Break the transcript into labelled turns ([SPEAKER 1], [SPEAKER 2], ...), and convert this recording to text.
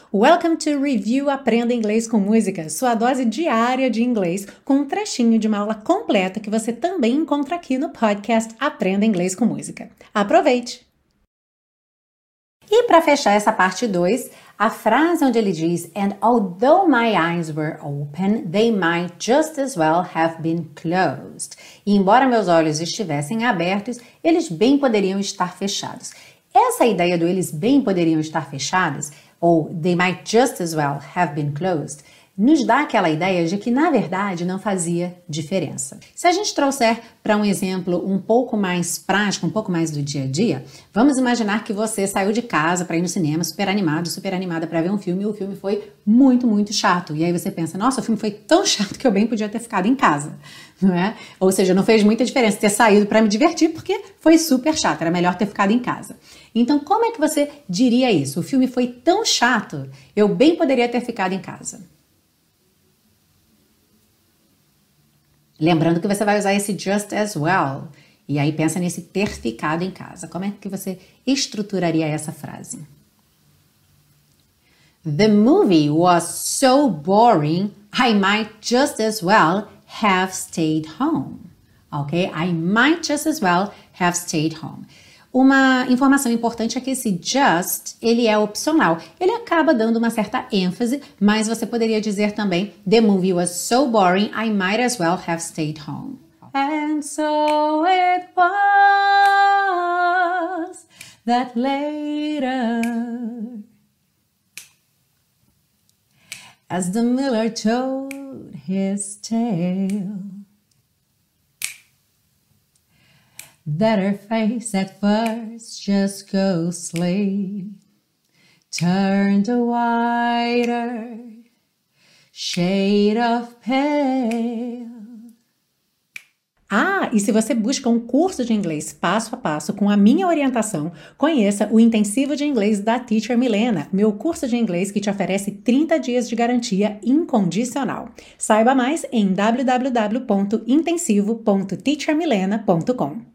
[SPEAKER 1] Welcome to Review Aprenda Inglês com Música, sua dose diária de inglês com um trechinho de uma aula completa que você também encontra aqui no podcast Aprenda Inglês com Música. Aproveite! E para fechar essa parte 2, a frase onde ele diz And although my eyes were open, they might just as well have been closed. E embora meus olhos estivessem abertos, eles bem poderiam estar fechados. Essa ideia do eles bem poderiam estar fechados, ou they might just as well have been closed, nos dá aquela ideia de que, na verdade, não fazia diferença. Se a gente trouxer para um exemplo um pouco mais prático, um pouco mais do dia a dia, vamos imaginar que você saiu de casa para ir no cinema super animado, super animada para ver um filme e o filme foi muito, muito chato. E aí você pensa, nossa, o filme foi tão chato que eu bem podia ter ficado em casa, não é? Ou seja, não fez muita diferença ter saído para me divertir porque foi super chato, era melhor ter ficado em casa. Então, como é que você diria isso? O filme foi tão chato, eu bem poderia ter ficado em casa. Lembrando que você vai usar esse just as well. E aí pensa nesse ter ficado em casa. Como é que você estruturaria essa frase? The movie was so boring, I might just as well have stayed home. Ok? I might just as well have stayed home. Uma informação importante é que esse just, ele é opcional. Ele acaba dando uma certa ênfase, mas você poderia dizer também The movie was so boring, I might as well have stayed home. And so it was that later, as the miller told his tale, that her face at first just ghostly turned a whiter shade of pale. Ah, e se você busca um curso de inglês passo a passo com a minha orientação, conheça o Intensivo de Inglês da Teacher Milena, meu curso de inglês que te oferece 30 dias de garantia incondicional. Saiba mais em www.intensivo.teachermilena.com.